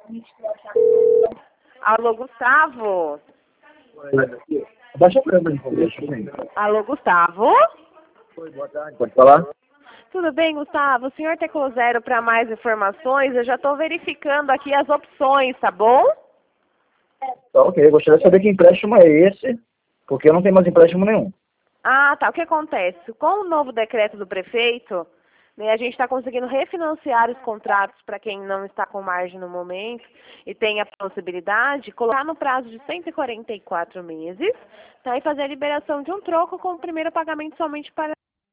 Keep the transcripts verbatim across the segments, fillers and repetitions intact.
Alô, Gustavo? Abaixa a câmera, então, deixa eu ver. Alô, Gustavo? Oi, boa tarde. Pode falar? Tudo bem, Gustavo? O senhor teclou zero para mais informações? Eu já estou verificando aqui as opções, tá bom? Tá, ok. Eu gostaria de saber que empréstimo é esse, porque eu não tenho mais empréstimo nenhum. Ah, tá. O que acontece? Com o novo decreto do prefeito, né, a gente está conseguindo refinanciar os contratos para quem não está com margem no momento e tem a possibilidade, colocar no prazo de cento e quarenta e quatro meses, tá, e fazer a liberação de um troco com o primeiro pagamento somente para...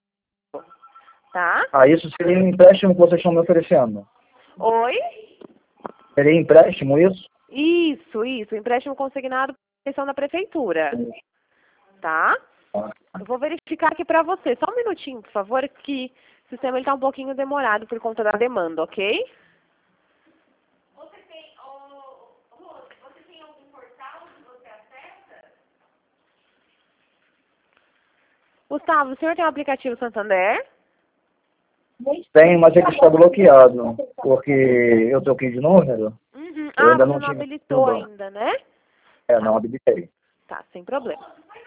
Tá? Ah, isso seria um empréstimo que vocês estão me oferecendo? Oi? Seria empréstimo isso? Isso, isso. Empréstimo consignado por questão da prefeitura. Tá? Eu vou verificar aqui para você. Só um minutinho, por favor, que o sistema está um pouquinho demorado por conta da demanda, ok? Você tem, oh, Rose, você tem algum portal que você acessa? Gustavo, o senhor tem o aplicativo Santander? Tenho, mas ele está bloqueado, porque eu troquei de número. Uhum. Eu Ah, ainda você não não tive habilitou no banco. ainda, né? É, não habilitei. Tá, sem problema.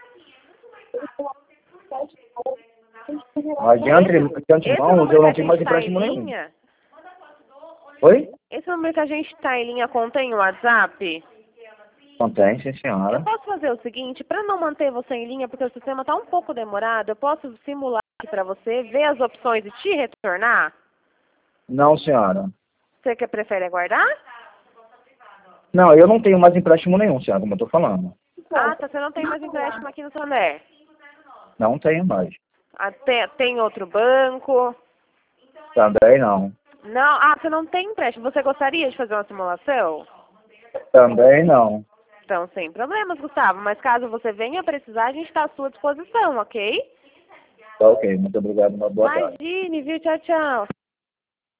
Mas de, ante, de Esse antemão, número eu que a não tenho gente mais está em empréstimo nenhum. linha, Oi? esse número que a gente está em linha contém o WhatsApp? Não tem, sim, Eu senhora. posso fazer o seguinte, para não manter você em linha, porque o sistema está um pouco demorado, eu posso simular aqui para você, ver as opções e te retornar? Não, senhora. Você que prefere aguardar? Não, eu não tenho mais empréstimo nenhum, senhora, como eu estou falando. Ah, tá, você não tem mais empréstimo aqui no Santander. Não tenho mais. Ah, tem, tem outro banco? Também não. Não, ah, você não tem empréstimo. Você gostaria de fazer uma simulação? Também não. Então, sem problemas, Gustavo. Mas caso você venha precisar, a gente está à sua disposição, ok? Tá ok, muito obrigado, uma boa tarde. Imagine, viu? Tchau, tchau.